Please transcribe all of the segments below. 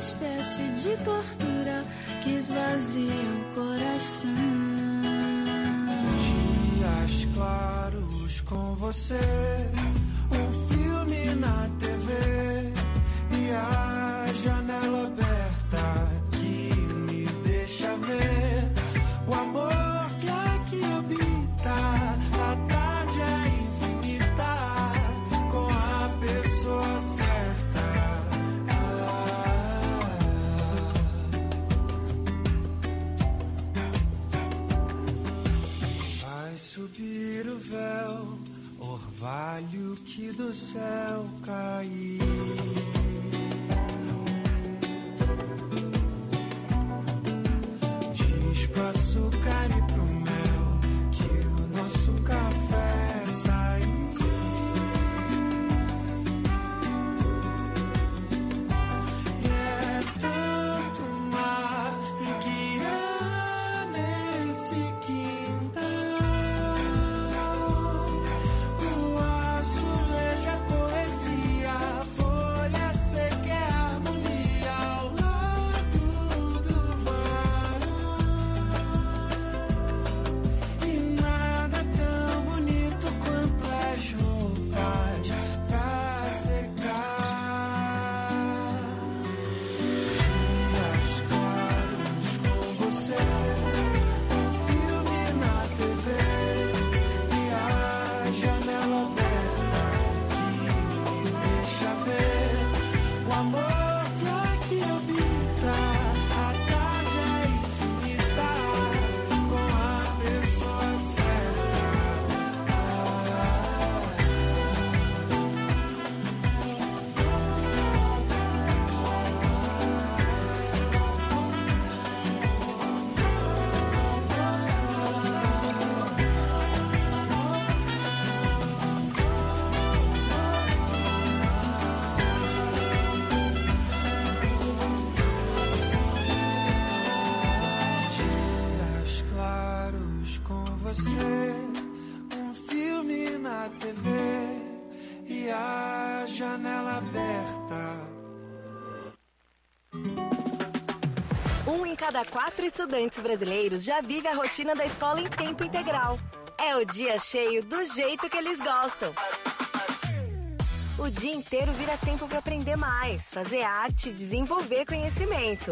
espécie de tortura que esvazia o coração. Dias claros com você, um filme na TV e a janela aberta que me deixa ver o amor que aqui habita. A tarde é infinita com a pessoa certa. Vai subir o véu, orvalho que do céu caiu. Diz pro açúcar e pro mel que o nosso café saiu. E é tanto mar que há nesse quintal. O azulejo é poesia, a folha seca é harmonia ao lado do varão. E nada tão bonito quanto as roupas pra secar. Dias claros com você, um filme na TV e a janela aberta que me deixa ver o amor que aqui habita. A tarde é infinita com a pessoa certa. Dias claros com você, um filme na TV e a janela aberta. Um em cada 4 estudantes brasileiros já vive a rotina da escola em tempo integral. É o dia cheio do jeito que eles gostam. O dia inteiro vira tempo para aprender mais, fazer arte e desenvolver conhecimento.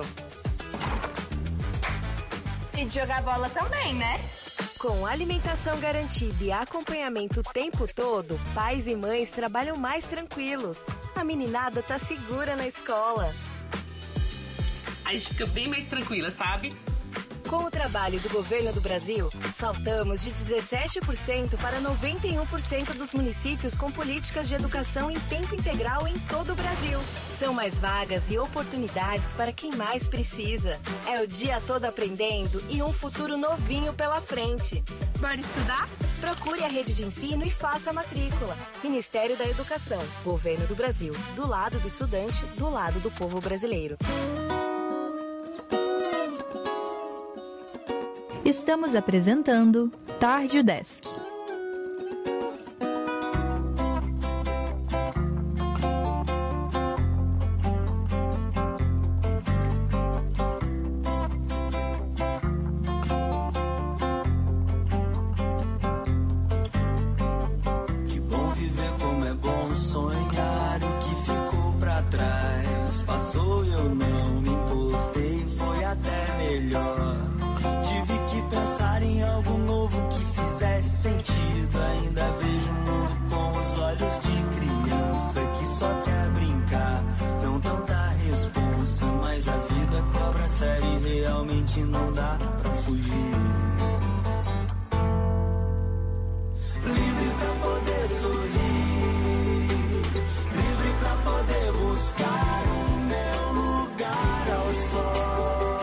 E de jogar bola também, né? Com alimentação garantida e acompanhamento o tempo todo, pais e mães trabalham mais tranquilos. A meninada tá segura na escola. A gente fica bem mais tranquila, sabe? Com o trabalho do governo do Brasil, saltamos de 17% para 91% dos municípios com políticas de educação em tempo integral em todo o Brasil. São mais vagas e oportunidades para quem mais precisa. É o dia todo aprendendo e um futuro novinho pela frente. Bora estudar? Procure a rede de ensino e faça a matrícula. Ministério da Educação, Governo do Brasil. Do lado do estudante, do lado do povo brasileiro. Estamos apresentando Tarde Desk. Que bom viver como é bom sonhar. O que ficou pra trás passou e eu não me importei, foi até melhor. Tive que pensar em algo novo que fizesse sentido. Ainda vejo o mundo com os olhos de criança que só quer brincar, não tanta responsa. Mas a vida cobra sério e realmente não dá pra fugir. Livre pra poder sorrir, livre pra poder buscar o meu lugar ao sol.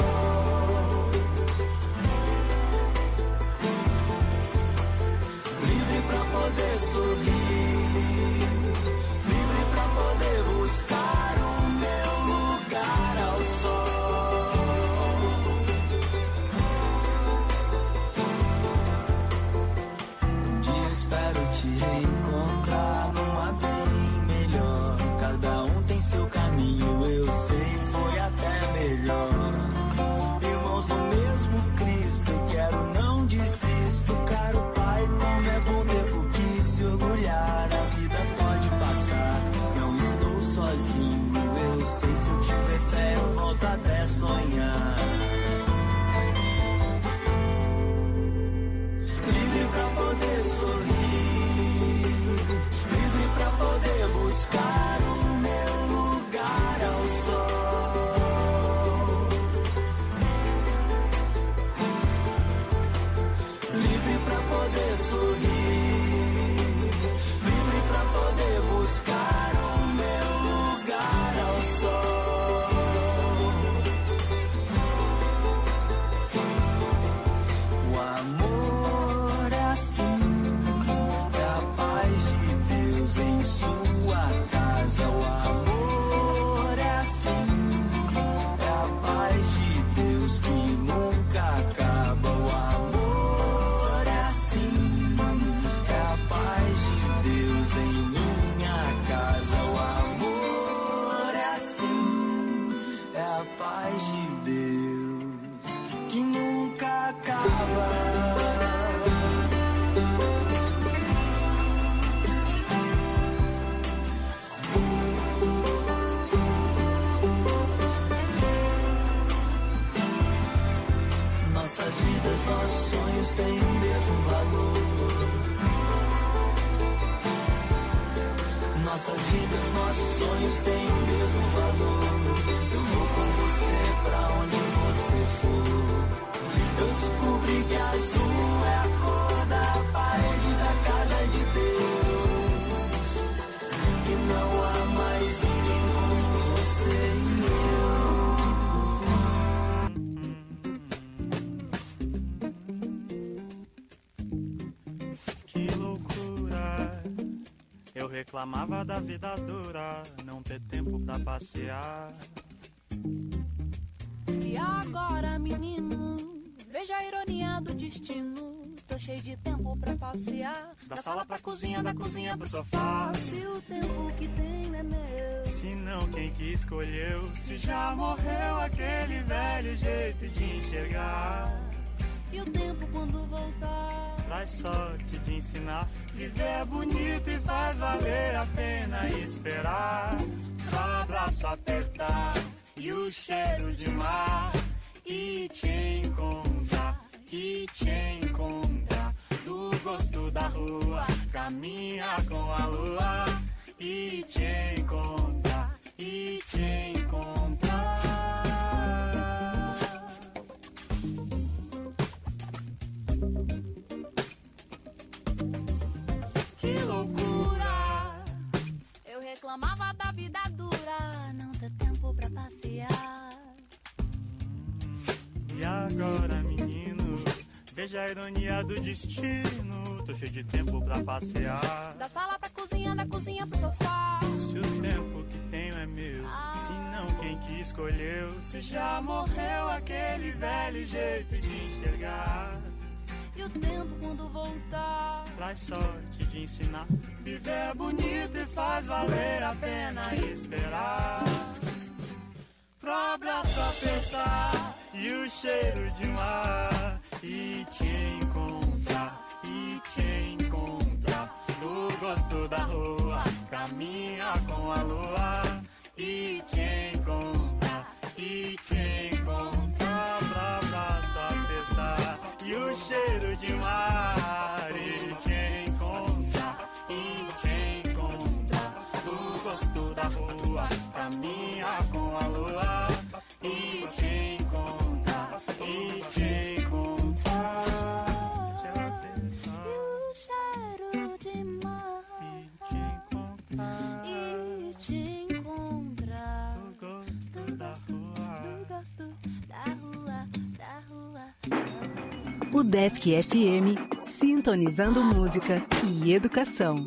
Livre pra poder sorrir, livre pra poder buscar o meu lugar ao sol. fé eu volto até sonhar. Livre pra poder sorrir, livre pra poder buscar o meu lugar ao sol. Livre pra poder sorrir, livre pra poder buscar o meu lugar ao sol. O amor é assim, é a paz de Deus em sua casa. O amor é assim, é a paz de Deus que nunca acaba. O amor é assim, é a paz de Deus em minha casa. O amor é assim, é a paz de Deus que nunca acaba. Nossas vidas, nossos sonhos têm o mesmo valor. Nossas vidas, nossos sonhos têm o mesmo valor. Eu vou com você pra onde você for. Eu descobri que azul é a cor da parede da casa de Deus. E não há mais ninguém como você e eu. Que loucura, eu reclamava da vida dura, não ter tempo pra passear. E agora, menino, veja a ironia do destino. Tô cheio de tempo pra passear. Da sala pra cozinha, da cozinha pro sofá. Se o tempo que tem é meu. Se não, quem que escolheu? Se já morreu aquele velho jeito de enxergar. E o tempo quando voltar traz sorte de ensinar. Viver é bonito e faz valer a pena esperar. Só abraço apertar e o cheiro de mar. E te encontrar, e te encontrar. Do gosto da rua, caminha com a lua. E te encontrar, e te encontrar. que loucura. Eu reclamava da vida dura, não ter tempo pra passear. E agora, menino, veja a ironia do destino. Tô cheio de tempo pra passear. Da sala pra cozinha, da cozinha pro sofá. Se o tempo que tenho é meu, se não, quem que escolheu? Se já morreu aquele velho jeito de enxergar. E o tempo quando voltar traz sorte de ensinar. Viver é bonito e faz valer a pena esperar. Pro abraço apertar e o cheiro de mar. E te encontrar, e te encontrar. Do gosto da rua, caminha com a lua. E te encontrar, e te encontrar. Pro abraço apertar e o cheiro de mar. E te encontrar, e te encontrar. Do gosto da rua, caminha com a lua. E te encontrar, e te encontrar. e o cheiro de mar. E te encontrar. E te encontrar. Do gosto da rua. Do gosto da rua, da rua. O Desk FM, sintonizando música e educação.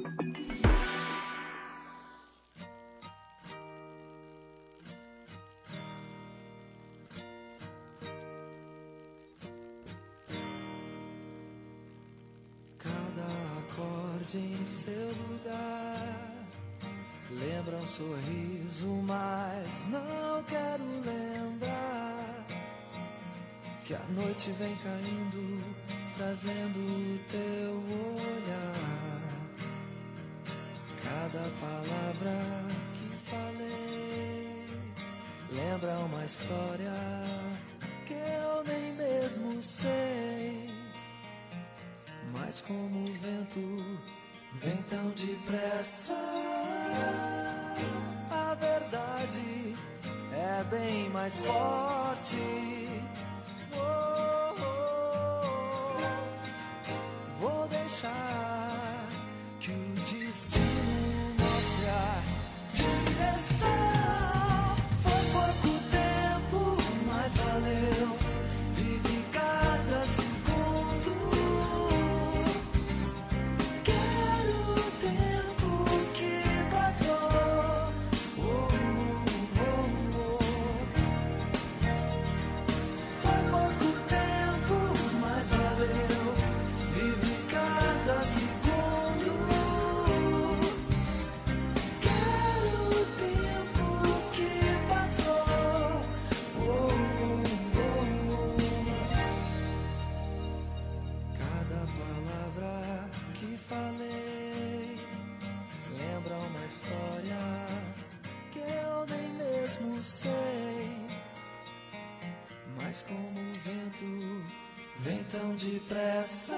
Cada acorde em seu lugar lembra um sorriso, mas não quero lembrar que a noite vem caindo, trazendo o teu olhar. Cada palavra que falei lembra uma história que eu nem mesmo sei. Mas como o vento vem tão depressa, a verdade é bem mais forte. Oh, oh, oh. Vou deixar que o destino mostre a direção. Foi pouco tempo, mas valeu. Vive cada segundo. Quero o tempo que passou. Oh, oh, oh. Foi pouco tempo, mas valeu. Vive cada segundo. Falei, lembra uma história que eu nem mesmo sei. Mas como o vento vem tão depressa,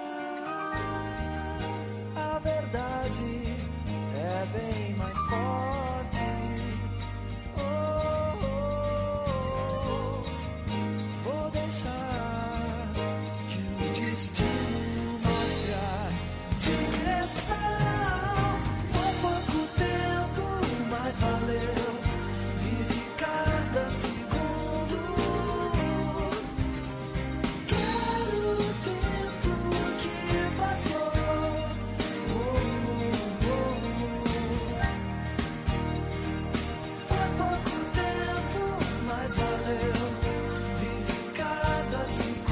a verdade é bem mais forte. Oh, oh, oh. Vou deixar que o destino mostre a direção. Foi pouco tempo, mas valeu. Vive cada segundo. Quero o tempo que passou. Oh, oh, oh. Foi pouco tempo, mas valeu. Vive cada segundo.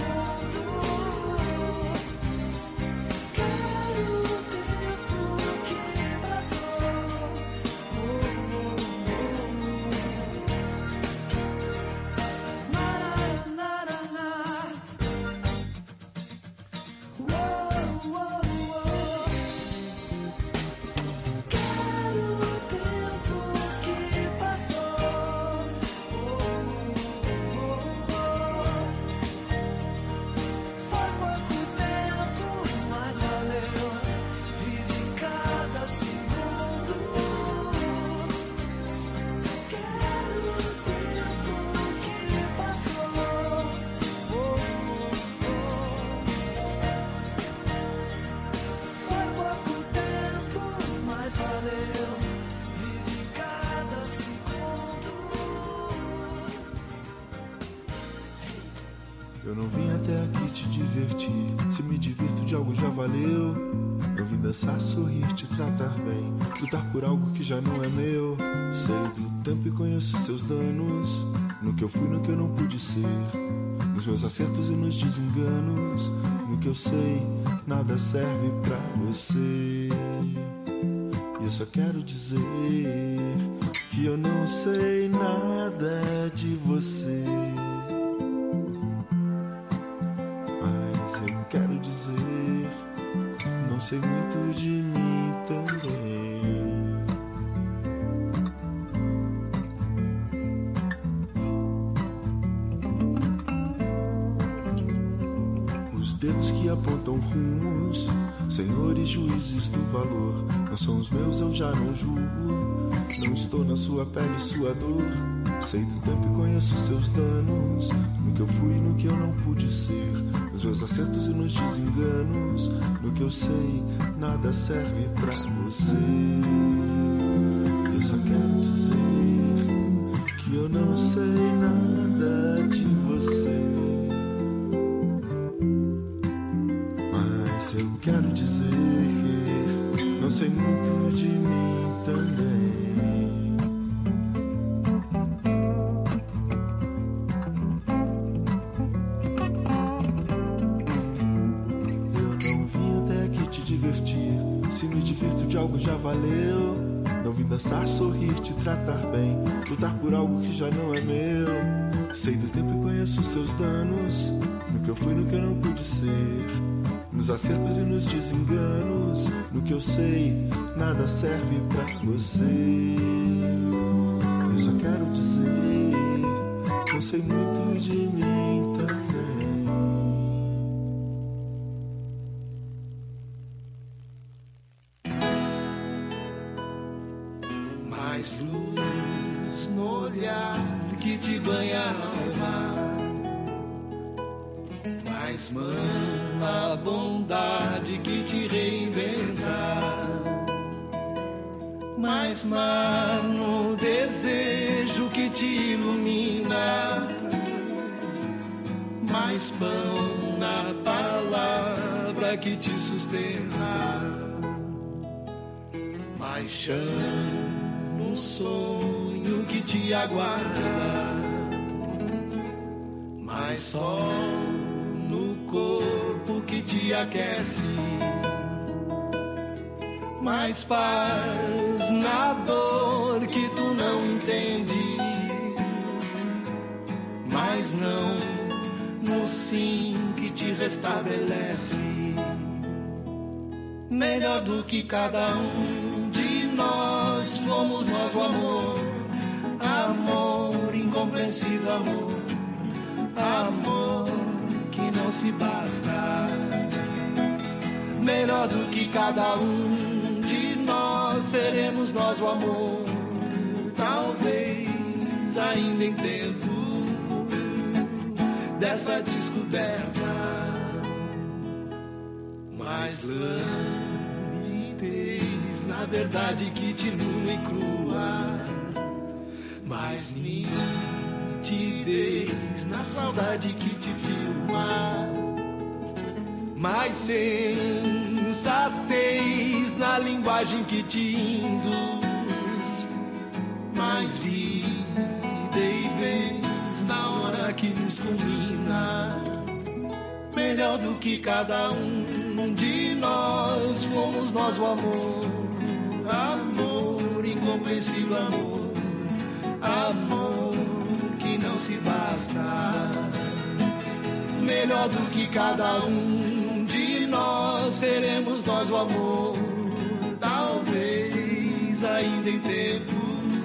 Eu não vim até aqui te divertir. Se me divirto de algo já valeu. Eu vim dançar, sorrir, te tratar bem, lutar por algo que já não é meu. Sei do tempo e conheço seus danos, no que eu fui, no que eu não pude ser, nos meus acertos e nos desenganos. No que eu sei, nada serve pra você. E eu só quero dizer que eu não sei nada de você. Eu quero dizer, não sei muito de mim também. Os dedos que apontam rumos, senhores juízes do valor, não são os meus, eu já não julgo. Não estou na sua pele, sua dor. Sei do tempo e conheço seus danos, no que eu fui e no que eu não pude ser, nos meus acertos e nos desenganos. No que eu sei, nada serve pra você. Eu só quero dizer que eu não sei nada de você. Mas eu quero dizer que não sei muito de mim também. Se me divirto de algo já valeu. Não vim dançar, sorrir, te tratar bem, lutar por algo que já não é meu. Sei do tempo e conheço seus danos, no que eu fui, no que eu não pude ser, nos acertos e nos desenganos. No que eu sei, nada serve pra você. Eu só quero dizer eu sei muito de mim também. Mais luz no olhar que te banha a alma, mais mão a bondade que te reinventa, mais mar no desejo que te ilumina, mais pão na palavra que te sustenta, mais chão no sonho que te aguarda, mais sol no corpo que te aquece, mais paz na dor que tu não entendes, mais não no sim que te restabelece. Melhor do que cada um de nós fomos nós o amor, amor incompreensível, amor, amor que não se basta. Melhor do que cada um de nós seremos nós o amor, talvez ainda em tempo dessa descoberta. Mais languidez na verdade que te nua e crua, mais nitidez na saudade que te filma, mais sensatez na linguagem que te induz, mais vida e vez na hora que nos combina. Melhor do que cada um de nós fomos nós o amor, amor incompreensível, amor, amor que não se basta. Melhor do que cada um de nós seremos nós o amor, talvez ainda em tempo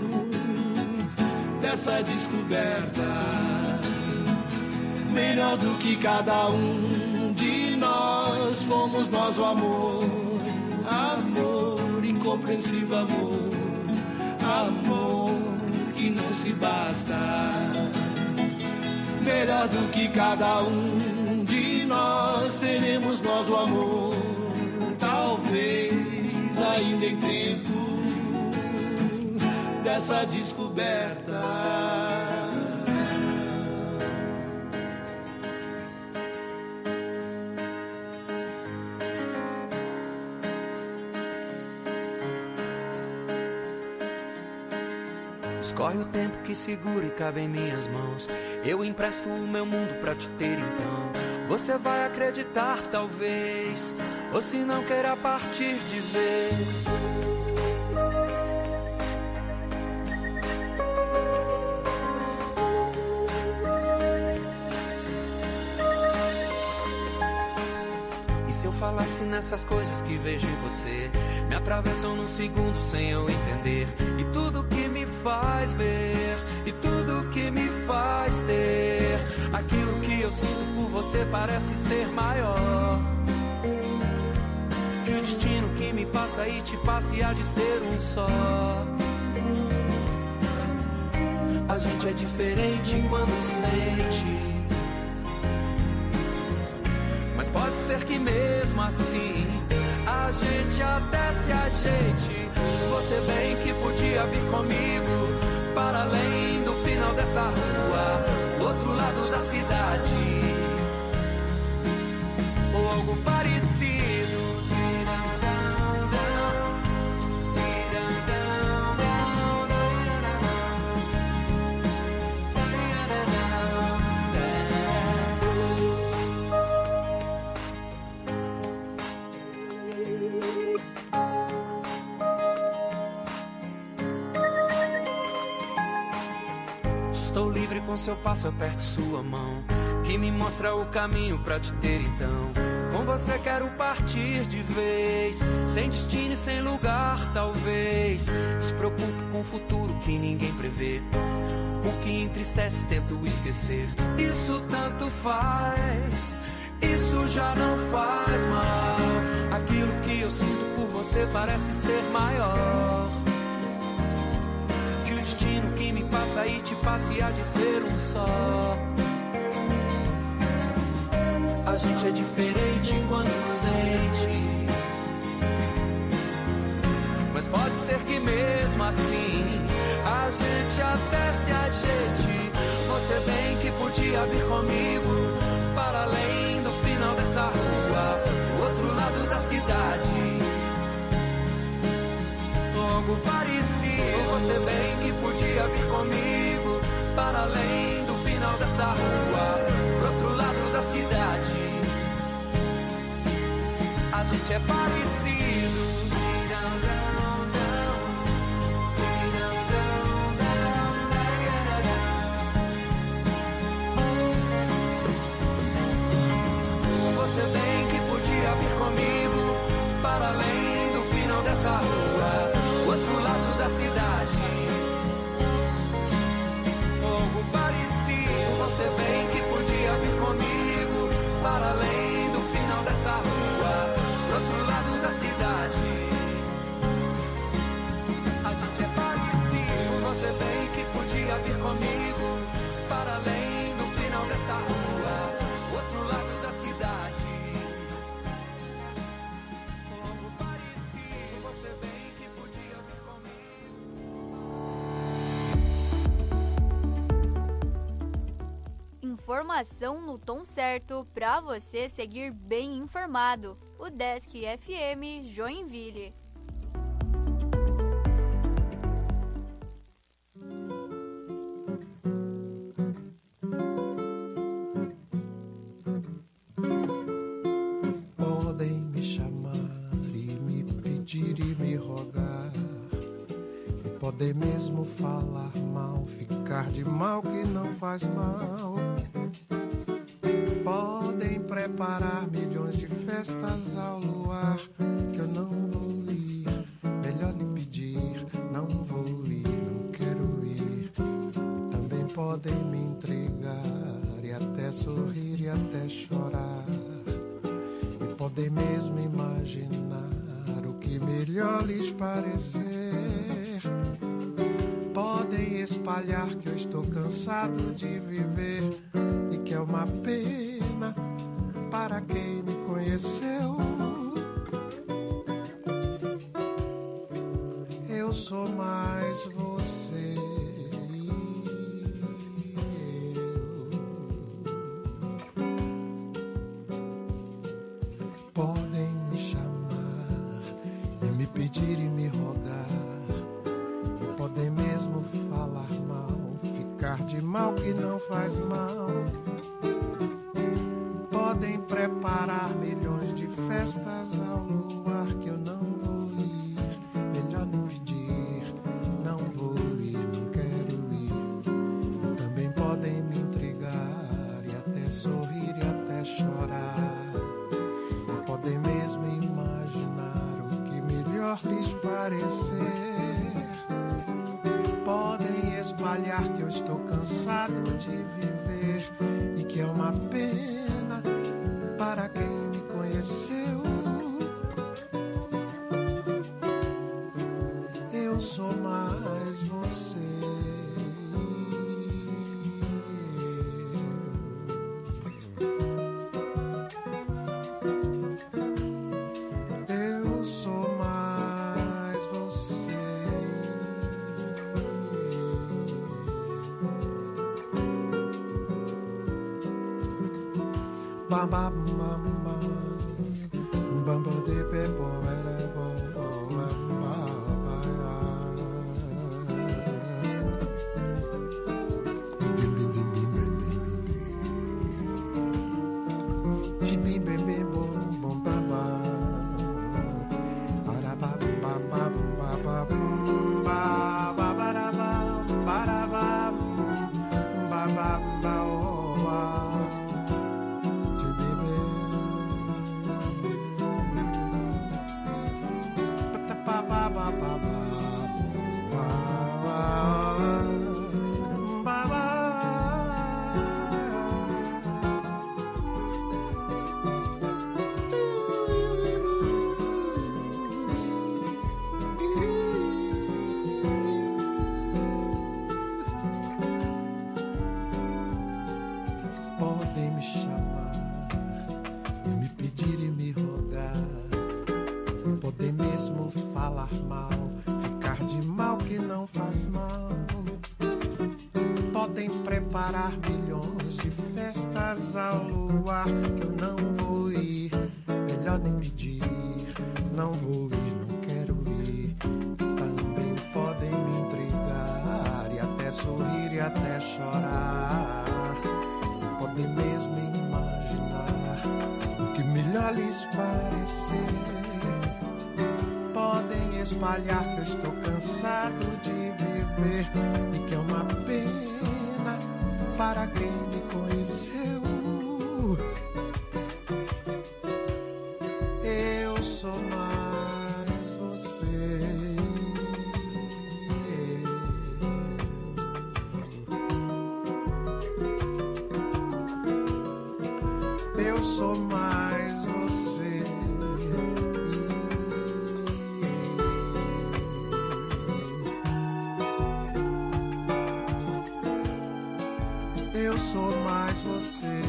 dessa descoberta. Melhor do que cada um de nós fomos nós o amor, amor incompreensível, amor, amor que não se basta. Melhor do que cada um de nós seremos nós o amor, talvez ainda em tempo dessa descoberta. Escorre o tempo que segura e cabe em minhas mãos. Eu empresto o meu mundo pra te ter então. Você vai acreditar talvez, ou se não queira partir de vez. E se eu falasse nessas coisas que vejo em você, me atravessam num segundo sem eu entender. E tudo que me faz ver, e tudo que me faz ter, aquilo que eu sinto por você parece ser maior. E o destino que me passa e te passa e há de ser um só. A gente é diferente quando sente, mas pode ser que mesmo assim a gente até se ajeite. Você bem que podia vir comigo para além do final dessa rua, do outro lado da cidade, ou algo parecido. Estou livre com seu passo, aperto sua mão, que me mostra o caminho pra te ter então. Com você quero partir de vez, sem destino e sem lugar talvez. Despreocupe com o futuro que ninguém prevê. O que entristece tento esquecer. Isso tanto faz, isso já não faz mal. Aquilo que eu sinto por você parece ser maior que o destino que me passa e te passa e há de ser um só. A gente é diferente quando sente, mas pode ser que mesmo assim a gente até se ajeite. Você bem que podia vir comigo para além do final dessa rua, do outro lado da cidade, algo parecido. Você bem que podia vir comigo para além do final dessa rua, do outro lado da cidade. A gente é parecido. Você bem que podia vir comigo para além do final dessa rua, do outro lado da cidade, algo parecido. Você bem que podia vir comigo para além do final dessa rua, do outro lado da cidade. A gente é parecido. Você bem que podia vir comigo para além do final dessa rua, do outro lado da cidade. Algo parecido. Você bem que podia vir comigo. Informação no tom certo para você seguir bem informado. O Desk FM Joinville. Podem me chamar e me pedir e me rogar, e podem mesmo falar mal, ficar de mal que não faz mal. Podem preparar milhões de festas ao luar, que eu não vou ir. Melhor lhe pedir, não vou ir, não quero ir. E também podem me intrigar e até sorrir e até chorar. E podem mesmo imaginar o que melhor lhes parecer. Podem espalhar que eu estou cansado de viver e que é uma pena para quem me conheceu. Eu sou mais você e eu. Podem me chamar e me pedir e me rogar, e podem mesmo falar mal, ficar de mal que não faz mal. Podem preparar milhões de festas ao luar, que eu não vou ir. Melhor nem pedir, não vou ir, não quero ir. Também podem me intrigar e até sorrir e até chorar. E podem mesmo imaginar o que melhor lhes parecer. Podem espalhar que eu estou cansado de viver e que é uma pena para quem me conheceu. Eu sou mais você. Eu sou mais você. Ba ba ba ba ba ba de pe bo era bo ba ba bim bim bim bim bim bim bim bim bim bim bom bom ba ba ara ba ba ba ba ba ba ba ba ra ba ba ba ba ba oh ba. Ba ba ba ba ba falar mal, ficar de mal que não faz mal. Podem preparar milhões de festas ao luar, que eu não vou ir, melhor nem pedir. Não vou ir, não quero ir. Também podem me intrigar e até sorrir e até chorar. Podem mesmo imaginar o que melhor lhes parecer. Podem espalhar que eu estou cansado de viver e que é uma pena para quem me conheceu. Eu sou mais você. Eu sou mais você. Eu sou mais você.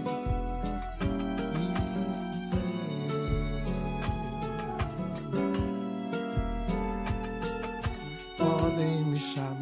Podem me chamar.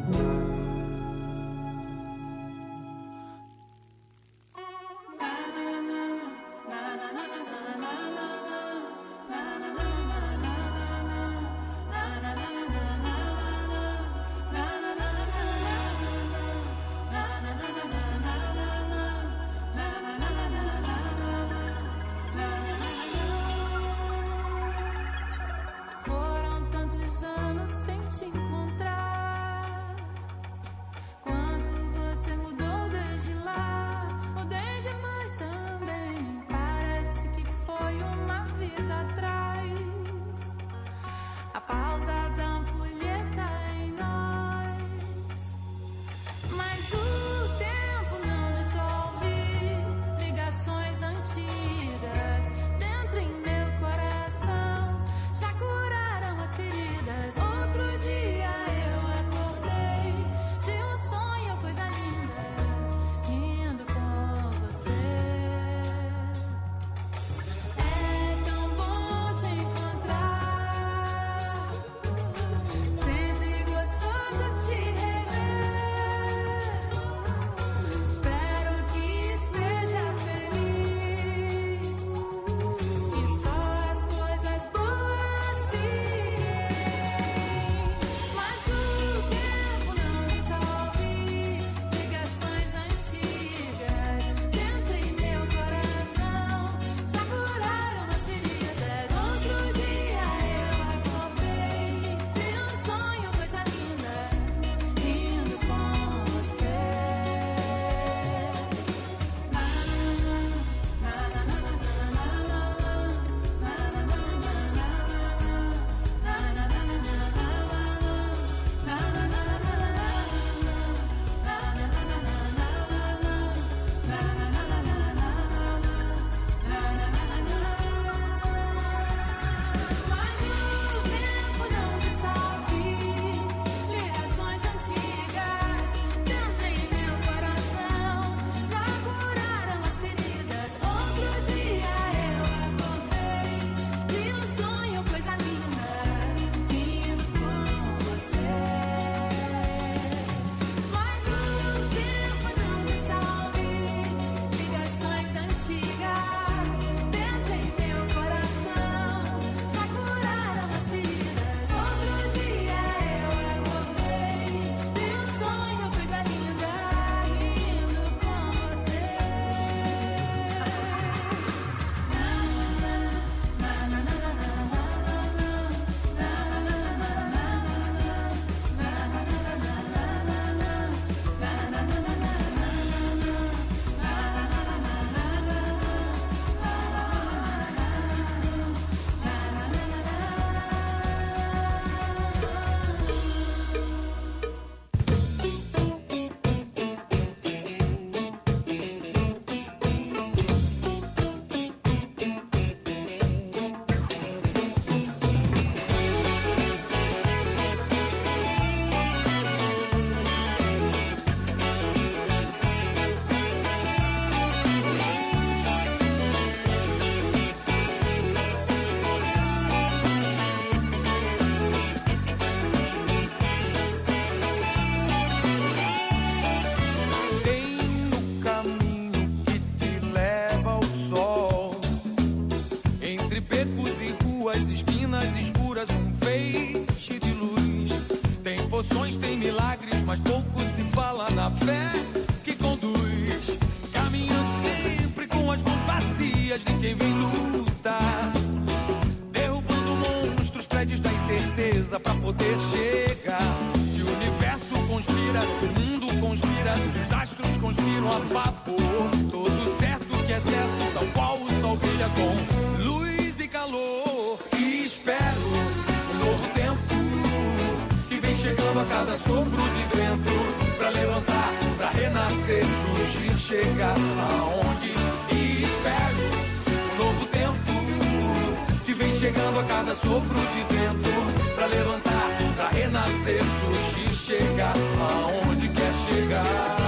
memórias de quem vem lutar, derrubando monstros, prédios da incerteza pra poder chegar. Se o universo conspira, se o mundo conspira, se os astros conspiram a favor, todo certo que é certo, tal qual o sol brilha com luz e calor. E espero um novo tempo que vem chegando a cada sopro de vento, pra levantar, pra renascer, surgir, chegar aonde. E espero um novo tempo que vem chegando a cada sopro de vento, pra levantar, pra renascer, surgir, chegar aonde quer chegar.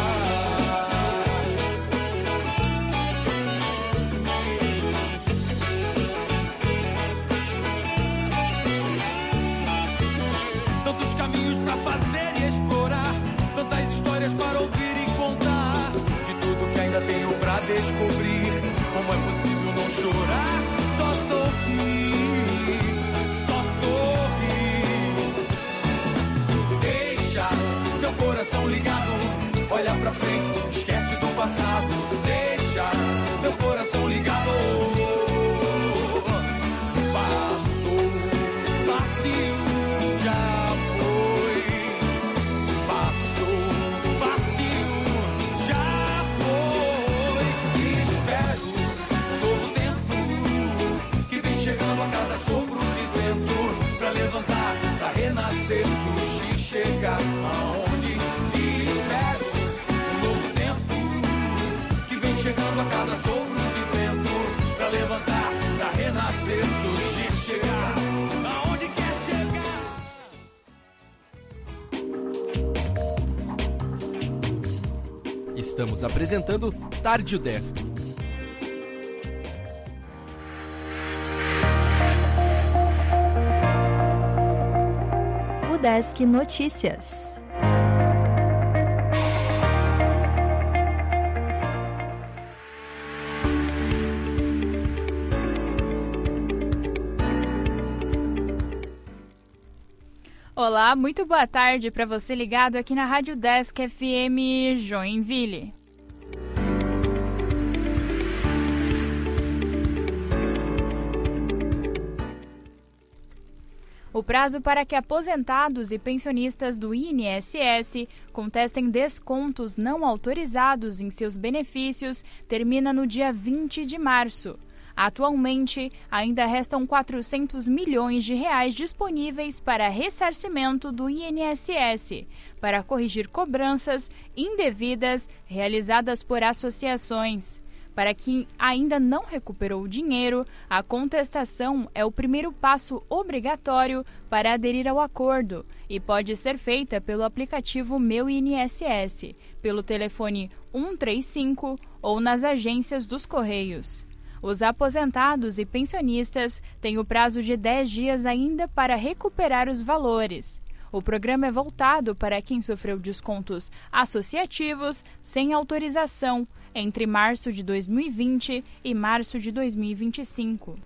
Tantos caminhos pra fazer e explorar, tantas histórias para ouvir e contar, de tudo que ainda tenho pra descobrir. Como é possível não chorar? Só sorrir, só sorrir. Deixa teu coração ligado, olha pra frente, esquece do passado. Deixa teu coração ligado. Passou, partiu, já foi. Passou, partiu, já foi. E espero um novo tempo que vem chegando a cada sopro de vento, pra levantar, pra renascer, surgir, chegar aonde. E espero um novo tempo que vem chegando a cada sopro de vento, pra levantar, pra renascer, surgir, chegar aonde quer chegar. Estamos apresentando Tarde o Desk. O Desk Notícias. Olá, muito boa tarde para você ligado aqui na Rádio Desk FM Joinville. O prazo para que aposentados e pensionistas do INSS contestem descontos não autorizados em seus benefícios termina no dia 20 de março. Atualmente, ainda restam 400 milhões de reais disponíveis para ressarcimento do INSS, para corrigir cobranças indevidas realizadas por associações. Para quem ainda não recuperou o dinheiro, a contestação é o primeiro passo obrigatório para aderir ao acordo e pode ser feita pelo aplicativo Meu INSS, pelo telefone 135 ou nas agências dos Correios. Os aposentados e pensionistas têm o prazo de 10 dias ainda para recuperar os valores. O programa é voltado para quem sofreu descontos associativos sem autorização entre março de 2020 e março de 2025.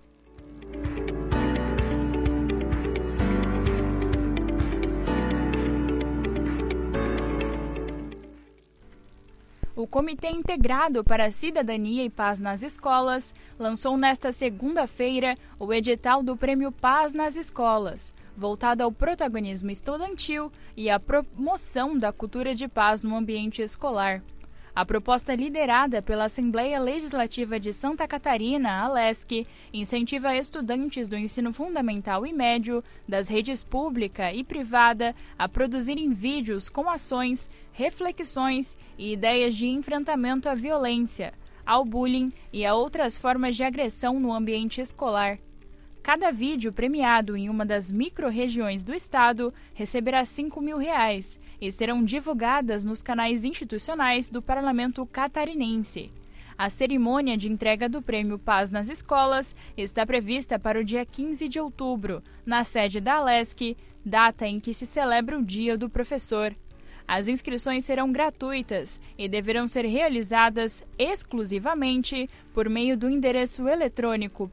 O Comitê Integrado para a Cidadania e Paz nas Escolas lançou nesta segunda-feira o edital do Prêmio Paz nas Escolas, voltado ao protagonismo estudantil e à promoção da cultura de paz no ambiente escolar. A proposta liderada pela Assembleia Legislativa de Santa Catarina, a ALESC, incentiva estudantes do ensino fundamental e médio, das redes pública e privada, a produzirem vídeos com ações, reflexões e ideias de enfrentamento à violência, ao bullying e a outras formas de agressão no ambiente escolar. Cada vídeo premiado em uma das micro-regiões do estado receberá R$5 mil e serão divulgadas nos canais institucionais do Parlamento Catarinense. A cerimônia de entrega do Prêmio Paz nas Escolas está prevista para o dia 15 de outubro, na sede da ALESC, data em que se celebra o Dia do Professor. As inscrições serão gratuitas e deverão ser realizadas exclusivamente por meio do endereço eletrônico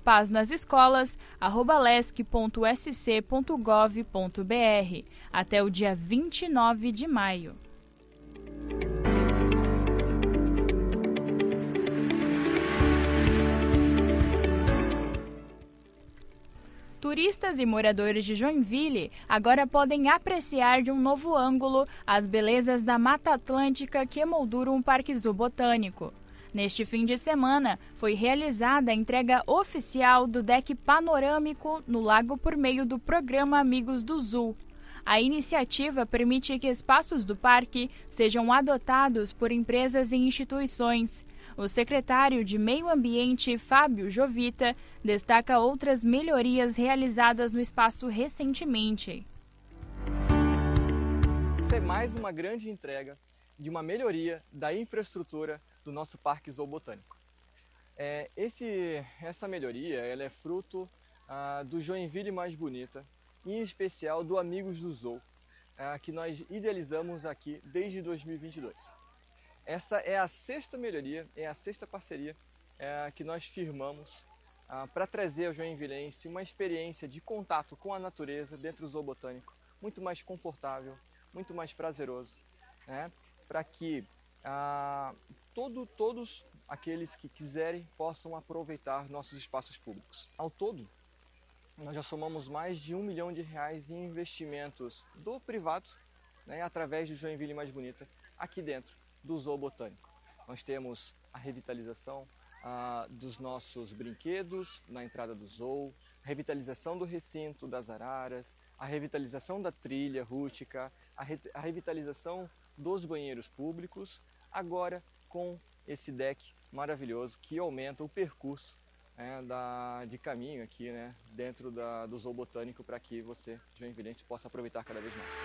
paznasescolas@lesc.sc.gov.br até o dia 29 de maio. Turistas e moradores de Joinville agora podem apreciar de um novo ângulo as belezas da Mata Atlântica que emolduram o Parque Zoobotânico. Neste fim de semana, foi realizada a entrega oficial do deck panorâmico no lago por meio do programa Amigos do Zoo. A iniciativa permite que espaços do parque sejam adotados por empresas e instituições. O secretário de Meio Ambiente, Fábio Jovita, destaca outras melhorias realizadas no espaço recentemente. Essa é mais uma grande entrega de uma melhoria da infraestrutura do nosso Parque Zoobotânico. Essa melhoria ela é fruto do Joinville Mais Bonita, em especial do Amigos do Zoo, que nós idealizamos aqui desde 2022. Essa é a sexta melhoria, é a sexta parceria que nós firmamos para trazer ao joinvilense uma experiência de contato com a natureza dentro do Zoobotânico, muito mais confortável, muito mais prazeroso, né? Para que todos aqueles que quiserem possam aproveitar nossos espaços públicos. Ao todo, nós já somamos mais de R$1 milhão em investimentos do privado, né, através do Joinville Mais Bonita, aqui dentro do Zoobotânico. Nós temos a revitalização dos nossos brinquedos na entrada do zoo, a revitalização do recinto das araras, a revitalização da trilha rústica, a revitalização dos banheiros públicos, agora com esse deck maravilhoso que aumenta o percurso de caminho aqui, né, dentro do Zoobotânico, para que você, joinvilense, possa aproveitar cada vez mais.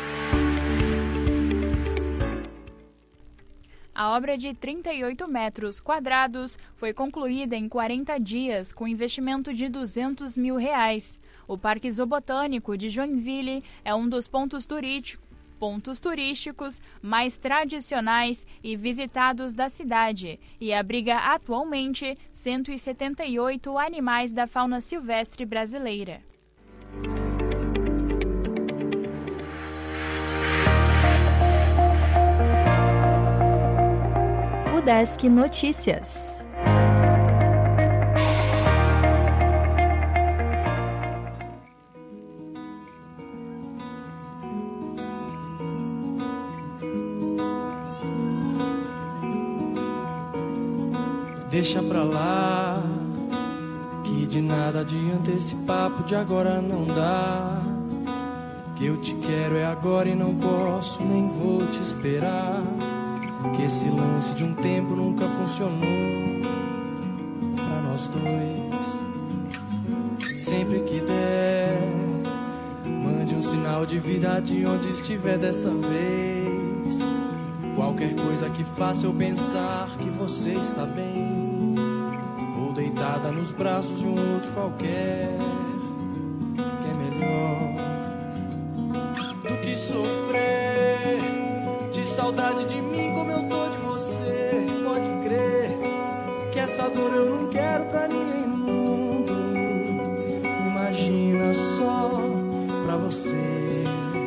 A obra de 38 metros quadrados foi concluída em 40 dias, com investimento de R$200 mil. O Parque Zoobotânico de Joinville é um dos pontos turísticos mais tradicionais e visitados da cidade e abriga atualmente 178 animais da fauna silvestre brasileira. Desk Notícias. Deixa pra lá, que de nada adianta esse papo de agora não dá. Que eu te quero é agora e não posso, nem vou te esperar. Que esse lance de um tempo nunca funcionou pra nós dois. Sempre que der, mande um sinal de vida de onde estiver dessa vez. Qualquer coisa que faça eu pensar que você está bem, ou deitada nos braços de um outro qualquer, que é melhor do que sofrer de saudade de mim como eu tô de você. Pode crer que essa dor eu não quero pra ninguém no mundo. Imagina só pra você.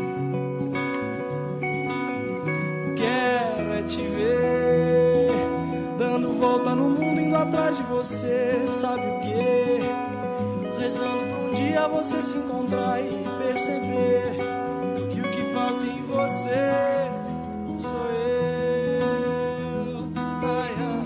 Quero é te ver dando volta no mundo, indo atrás de você. Sabe o que? Rezando pra um dia você se encontrar e perceber que o que falta em você sou eu. Ai, ai,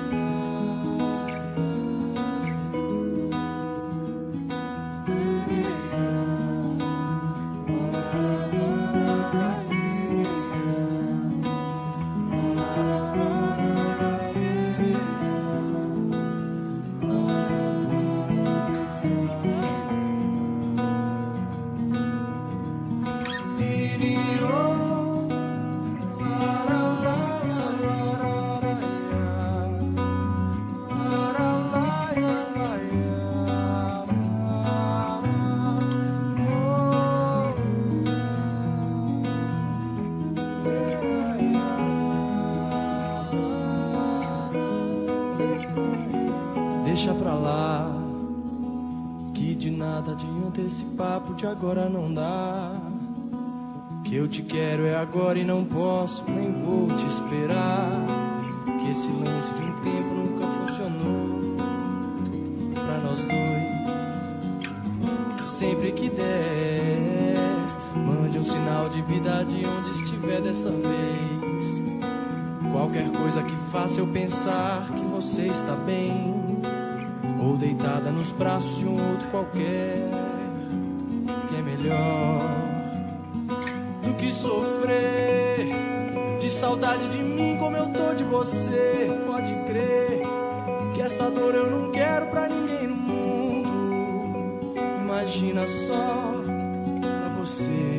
deixa pra lá, que de nada adianta esse papo de agora não dá. Que eu te quero é agora e não posso, nem vou te esperar. Que esse lance de um tempo nunca funcionou pra nós dois. sempre que der. Mande um sinal de vida de onde estiver dessa vez. Qualquer coisa que faça eu pensar que você está bem, ou deitada nos braços de um outro qualquer, que é melhor do que sofrer de saudade de mim como eu tô de você. Pode crer que essa dor eu não quero pra ninguém no mundo. Imagina só pra você.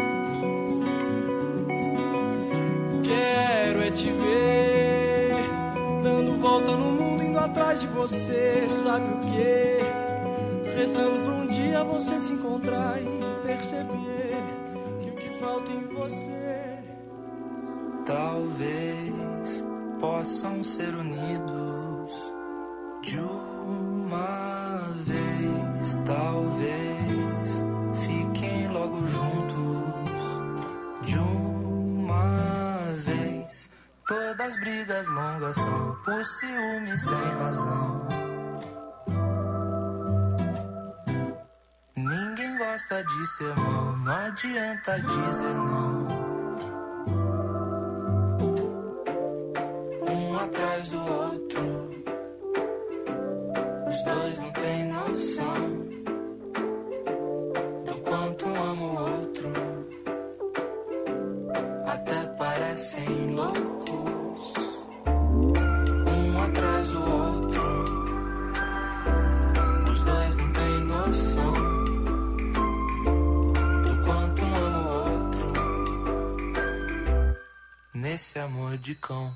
Quero é te ver dando volta no mundo, indo atrás de você. Sabe o que? Rezando por um dia você se encontrar e perceber que o que falta em você talvez possam ser unidos de uma vez. Talvez fiquem logo juntos de uma vez. Todas as brigas longas são por ciúme sem razão. Ninguém gosta de ser mal, não adianta dizer não. Um atrás do outro, os dois não têm noção do quanto um ama o outro. Até parecem loucos. Um atrás do outro, os dois não têm noção do quanto um ama o outro. Nesse amor de cão.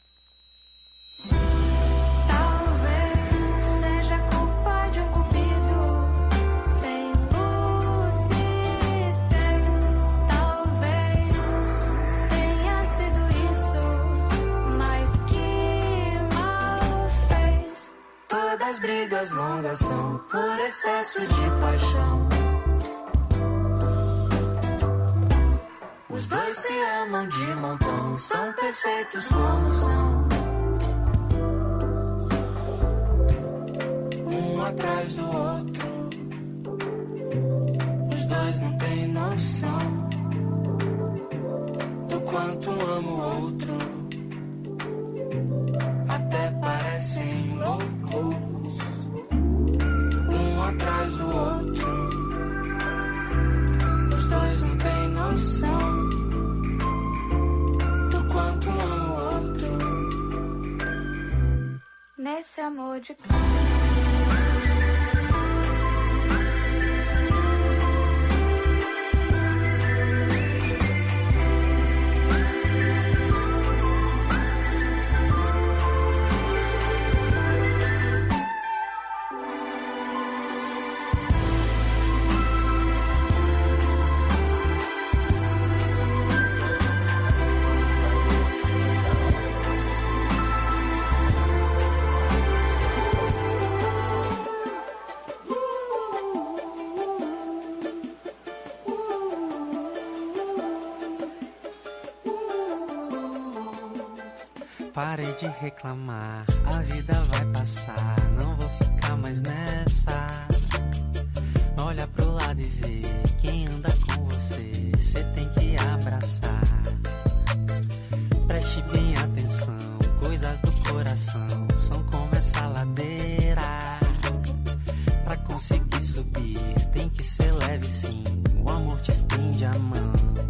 Talvez seja culpa de um cupido sem lucidez. Talvez tenha sido isso, mas que mal fez. Todas as brigas longas são por excesso de paixão. Os dois se amam de montão, são perfeitos como são. Um atrás do outro, os dois não têm noção do quanto um ama o outro. Até parecem loucos. Um atrás do outro, os dois não têm noção do quanto um ama o outro. Nesse amor de Parei de reclamar, a vida vai passar, não vou ficar mais nessa. Olha pro lado e vê quem anda com você, cê tem que abraçar. Preste bem atenção, coisas do coração são como essa ladeira. Pra conseguir subir tem que ser leve sim, o amor te estende a mão.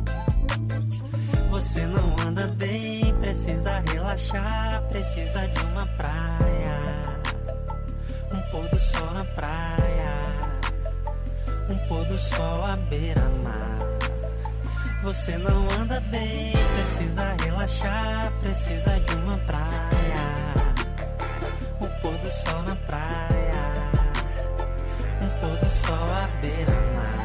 Você não anda bem, precisa relaxar, precisa de uma praia, um pôr do sol na praia, um pôr do sol à beira-mar. Você não anda bem, precisa relaxar, precisa de uma praia, um pôr do sol na praia, um pôr do sol à beira-mar.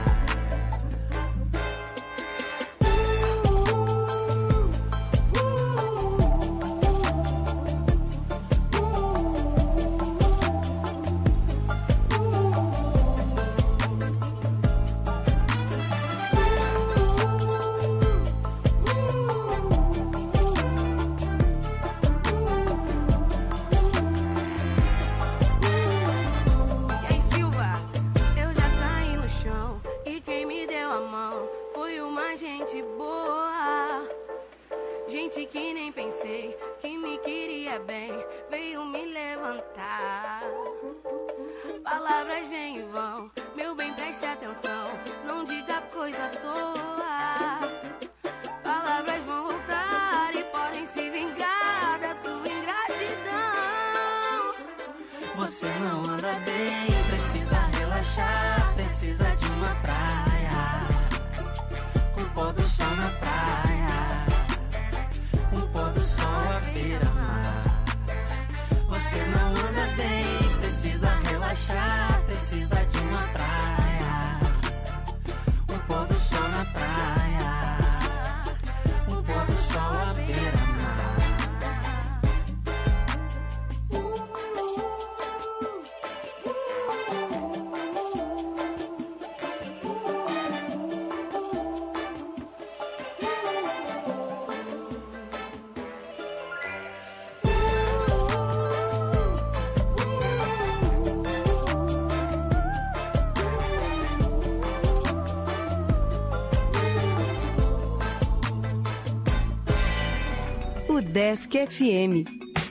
dia bem, veio me levantar. Palavras vêm e vão, meu bem, preste atenção, não diga coisa à toa. Palavras vão voltar e podem se vingar da sua ingratidão. Você não anda bem, precisa relaxar, precisa de uma praia. Um pôr do sol na praia, um pôr do sol à beira-mar. Você não anda bem, precisa relaxar, precisa de uma praia. Um pôr do sol na praia, um pôr do sol à beira-mar. Desk FM.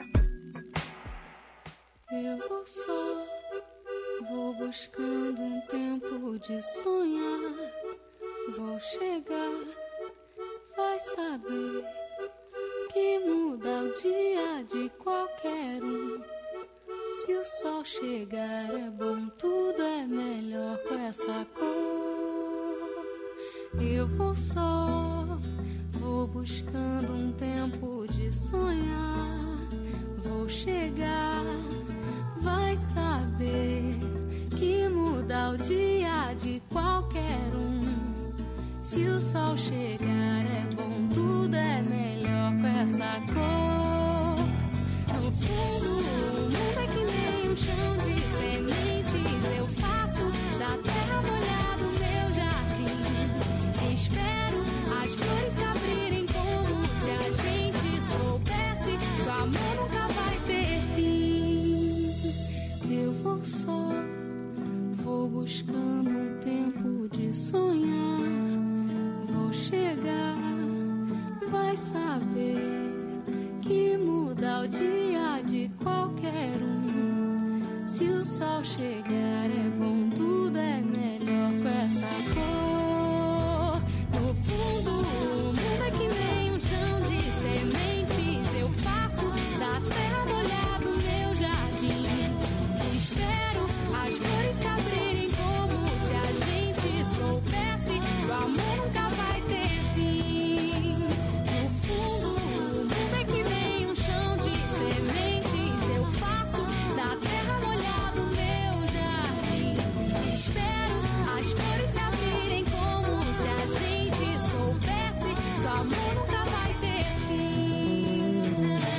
Eu vou só, vou buscando um tempo de sonhar. Vou chegar, vai saber que muda o dia de qualquer um. Se o sol chegar é bom, tudo é melhor com essa cor. Eu vou só, vou buscando um tempo de sonhar. Vou chegar, vai saber que muda o dia de qualquer um. Se o sol chegar é bom, tudo é melhor com essa cor. No fundo, o mundo é que nem um chão de sementes. Eu faço da terra molhada o meu jardim. Espero as flores se abrirem como se a gente soubesse que o amor nunca vai ter fim. Eu vou só, vou buscando um tempo de sonhar. Vou chegar, vai saber que muda o dia de qualquer um. Se o sol chegar é bom, tudo é melhor com essa cor. No fundo, o mundo é que nem um chão de sementes. Eu faço da terra molhada o meu jardim. Espero as flores se abrirem como se a gente soubesse que o amor nunca vai ter fim. No fundo, o mundo é que nem um chão de sementes. Eu faço da terra molhada o meu jardim. Espero as flores se abrirem como se a gente soubesse que o amor nunca vai ter fim.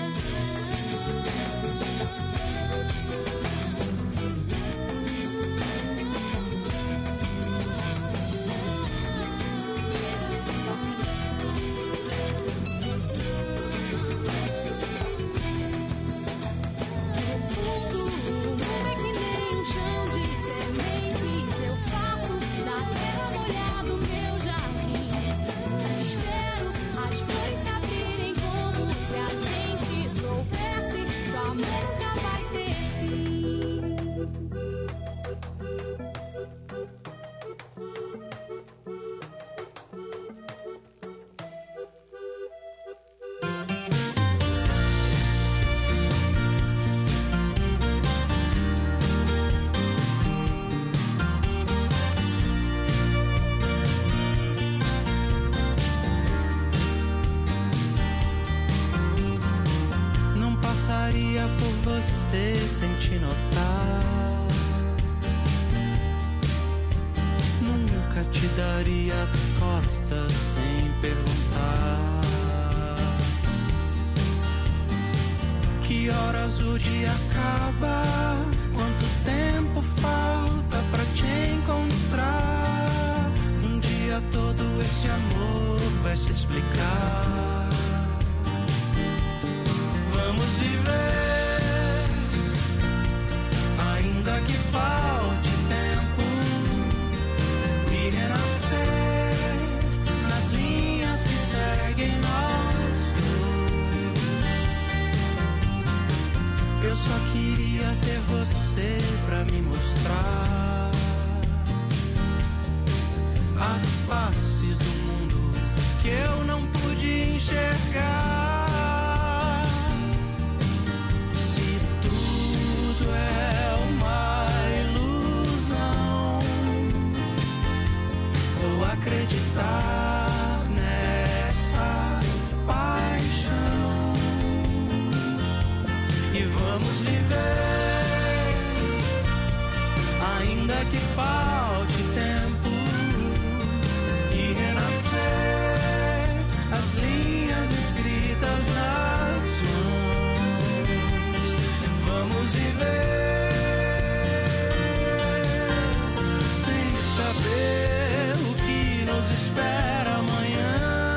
No fundo, o mundo é que nem um chão de sementes. Eu faço da terra molhada o meu jardim. Espero as flores se abrirem como se a gente soubesse que o amor nunca vai ter fim. Não passaria por você sem te notar. Nunca te daria as costas sem perguntar. Que horas o dia acaba? Quanto tempo falta pra te encontrar? Um dia todo esse amor vai se explicar. Vamos viver, ainda que falte tempo, e renascer nas linhas que seguem nós dois. só queria ter você pra me mostrar as faces do mundo que eu não pude enxergar. Se tudo é uma ilusão, vou acreditar nessa paixão e vamos viver, ainda que falte tempo, e renascer as linhas escritas nas mãos. Vamos viver sem saber o que nos espera amanhã.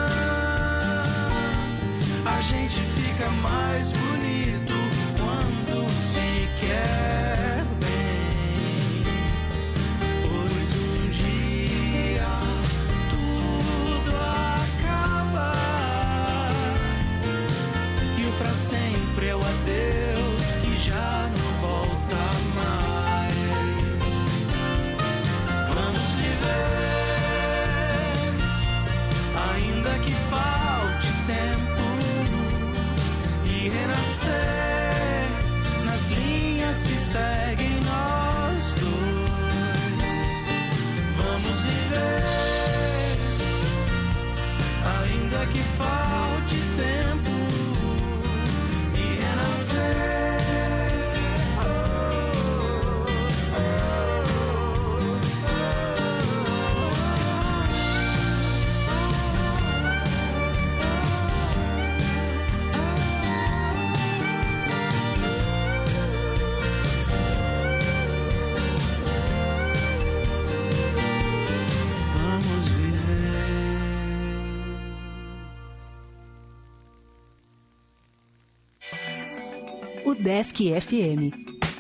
A gente fica mais bonito quando se quer bem, pois um dia tudo acaba e o pra sempre é o adeus que já não volta mais. Vamos viver, ainda que falte tempo, e renascer nas linhas que seguem nós dois. Vamos viver, ainda que falte tempo, e renascer. Vamos viver. O Desk FM.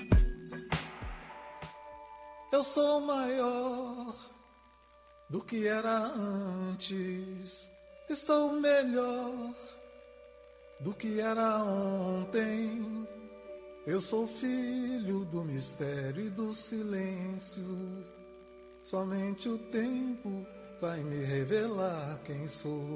Eu sou maior do que era antes. Estou melhor do que era ontem. Eu sou filho do mistério e do silêncio. Somente o tempo vai me revelar quem sou.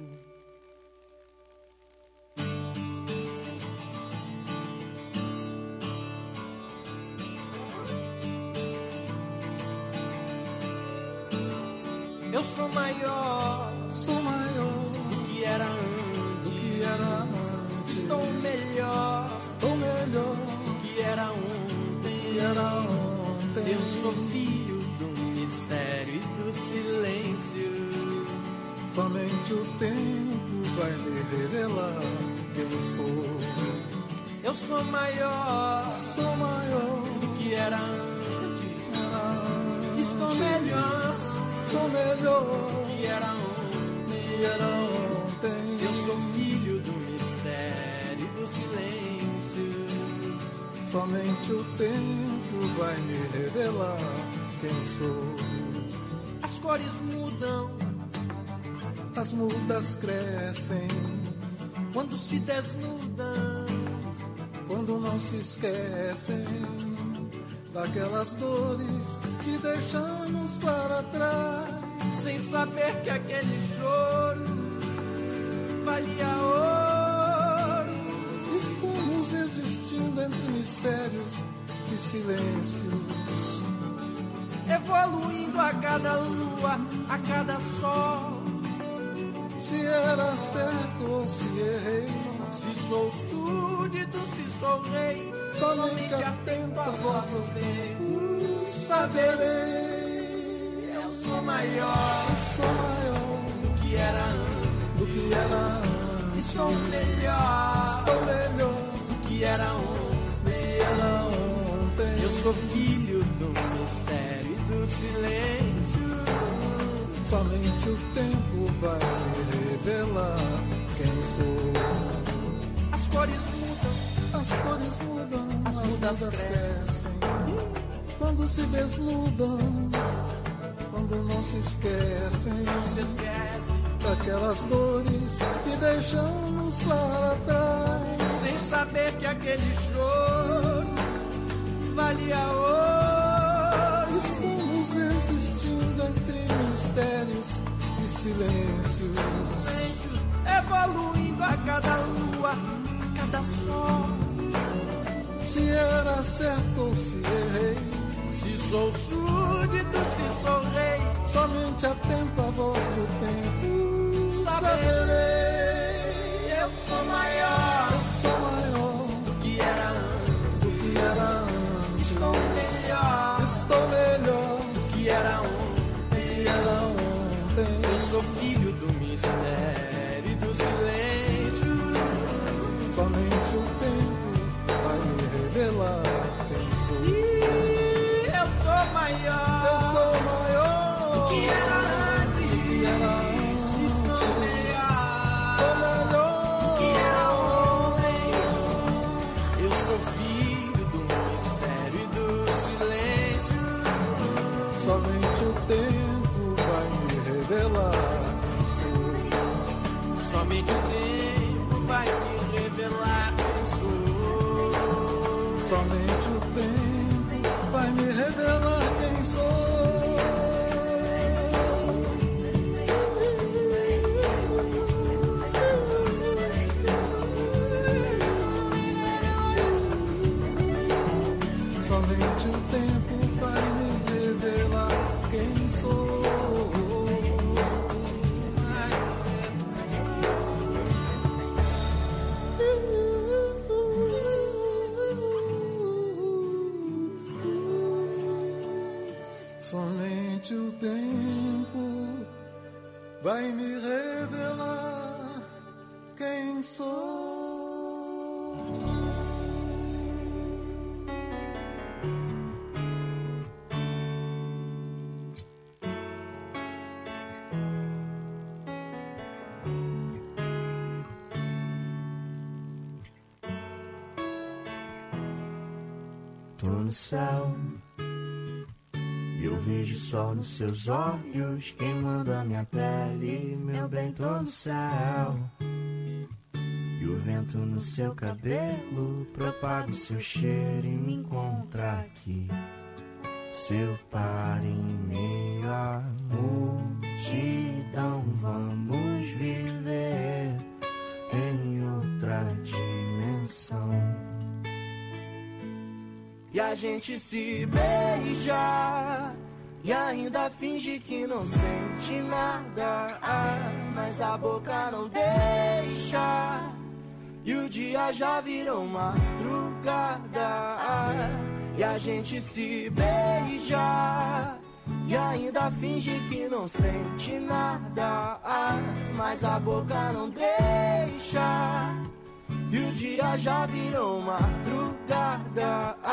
Eu sou maior do que era antes. Estou melhor do que era ontem. Eu sou filho do mistério e do silêncio. Somente o tempo vai me revelar quem sou. Eu sou maior do que era antes. Estou melhor que era ontem. Eu sou filho do mistério e do silêncio. Somente o tempo vai me revelar quem sou. As cores mudam, as mudas crescem quando se desnudam, quando não se esquecem daquelas dores que deixamos para trás, sem saber que aquele choro valia ouro. Estamos existindo entre mistérios e silêncios, evoluindo a cada lua, a cada sol. Se era certo ou se errei, se sou súdito, se sou rei, somente atento à voz do tempo saberei. Eu sou maior do que era antes. Estou melhor do que era ontem. Eu sou filho do mistério e do silêncio. Somente o tempo vai me revelar quem sou. As cores mudam, as mudas crescem quando se desnudam, quando não se esquecem daquelas dores que deixamos para trás, sem saber que aquele choro valia ouro. Estamos existindo entre mistérios e silêncios, evoluindo a cada lua, a cada sol. Se era certo ou se errei, se sou súdito, se sou rei, somente atento à voz do tempo saberei. Eu sou maior do que era antes, estou melhor do que era ontem. Eu sou filho do mistério e do silêncio. Somente o tempo vai me revelar quem sou. Eu sou maior do que era antes, estou melhor do que era ontem. Eu sou filho do mistério e do silêncio. Somente o tempo vai me revelar quem sou. Somente o tempo vai me revelar quem sou. Somente o tempo vai me revelar quem sou. Somente o tempo vai me revelar quem sou. Somente o tempo vai me revelar quem sou. Tô no céu e eu vejo o sol nos seus olhos queimando a minha pele. Meu bem, tô no céu e o vento no seu cabelo propaga o seu cheiro e me encontra aqui. Seu par em meio à multidão, vamos viver em outra dimensão. E a gente se beija e ainda finge que não sente nada, mas a boca não deixa. E o dia já virou madrugada. E a gente se beija e ainda finge que não sente nada, mas a boca não deixa. E o dia já virou madrugada.